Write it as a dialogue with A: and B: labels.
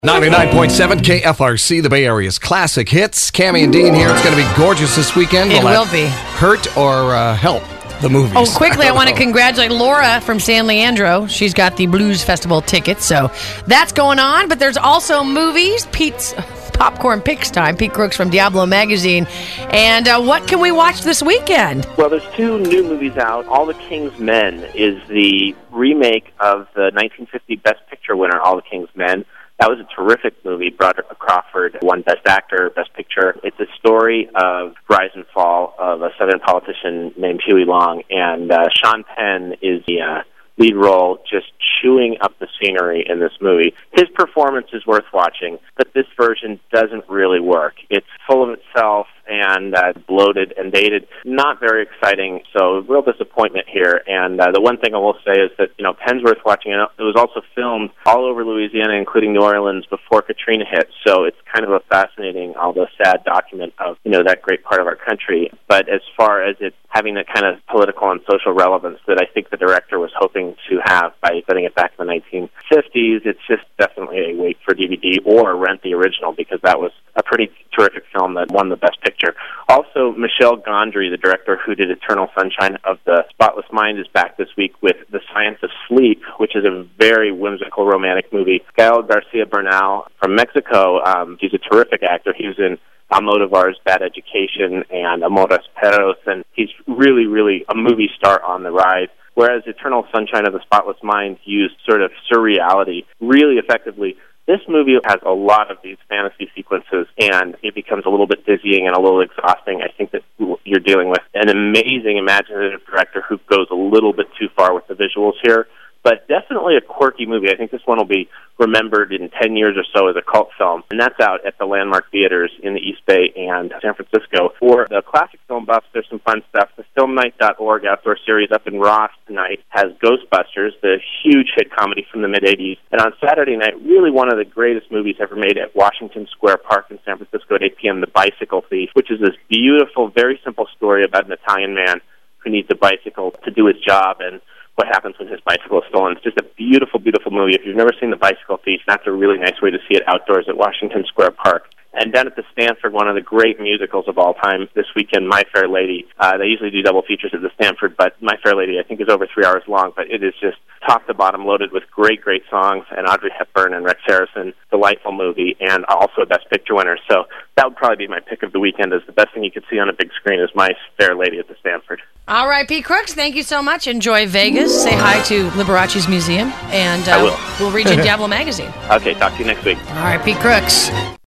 A: 99.7 KFRC, the Bay Area's classic hits. Cammie and Dean here. It's going to be gorgeous this weekend.
B: It will be.
A: Hurt or help the movies?
B: Oh, quickly, I want to congratulate Laura from San Leandro. She's got the Blues Festival tickets, so that's going on. But there's also movies. Pete's Popcorn Picks time. Pete Crooks from Diablo Magazine. And what can we watch this weekend?
C: Well, there's two new movies out. All the King's Men is the remake of the 1950 Best Picture winner, All the King's Men. That was a terrific movie. Broderick Crawford won Best Actor, Best Picture. It's a story of rise and fall of a Southern politician named Huey Long, and Sean Penn is the lead role, just chewing up the scenery in this movie. His performance is worth watching, but this version doesn't really work. It's full of itself and bloated and dated. Not very exciting, so real disappointment here. And the one thing I will say is that, Penn's worth watching. It was also filmed all over Louisiana, including New Orleans, before Katrina hit. So it's kind of a fascinating, although sad document of, that great part of our country. But as far as it having the kind of political and social relevance that I think the director was hoping to have by putting it back in the 1950s, it's just definitely a wait for DVD or rent the original, because that was a pretty terrific film that won the Best Picture. Also, Michel Gondry, the director who did Eternal Sunshine of the Spotless Mind, is back this week with The Science of Sleep, which is a very whimsical romantic movie. Gael Garcia Bernal from Mexico, he's a terrific actor. He was in Almodovar's Bad Education and Amores Perros, and he's really, really a movie star on the rise. Whereas Eternal Sunshine of the Spotless Mind used sort of surreality really effectively, this movie has a lot of these fantasy sequences, and it becomes a little bit dizzying and a little exhausting. I think that you're dealing with an amazing imaginative director who goes a little bit too far with the visuals here, but definitely a quirky movie. I think this one will be remembered in 10 years or so as a cult film, and that's out at the Landmark Theaters in the East Bay and San Francisco. For the classic film buffs, there's some fun stuff. The FilmNight.org outdoor series up in Ross tonight has Ghostbusters, the huge hit comedy from the mid-'80s. And on Saturday night, really one of the greatest movies ever made at Washington Square Park in San Francisco at 8 p.m., The Bicycle Thief, which is this beautiful, very simple story about an Italian man who needs a bicycle to do his job, and what happens when his bicycle is stolen. It's just a beautiful, beautiful movie. If you've never seen The Bicycle Thief, that's a really nice way to see it outdoors at Washington Square Park. And down at the Stanford, one of the great musicals of all time this weekend, My Fair Lady. They usually do double features at the Stanford, but My Fair Lady, I think, is over 3 hours long, but it is just top to bottom loaded with great, great songs, and Audrey Hepburn and Rex Harrison. Delightful movie, and also a Best Picture winner. So that would probably be my pick of the weekend, as the best thing you could see on a big screen is My Fair Lady at the Stanford.
B: All right, Pete Crooks, thank you so much. Enjoy Vegas. Say hi to Liberace's museum, and
C: I will.
B: We'll read you Diablo Magazine.
C: Okay, talk to you next week.
B: All right, Pete Crooks.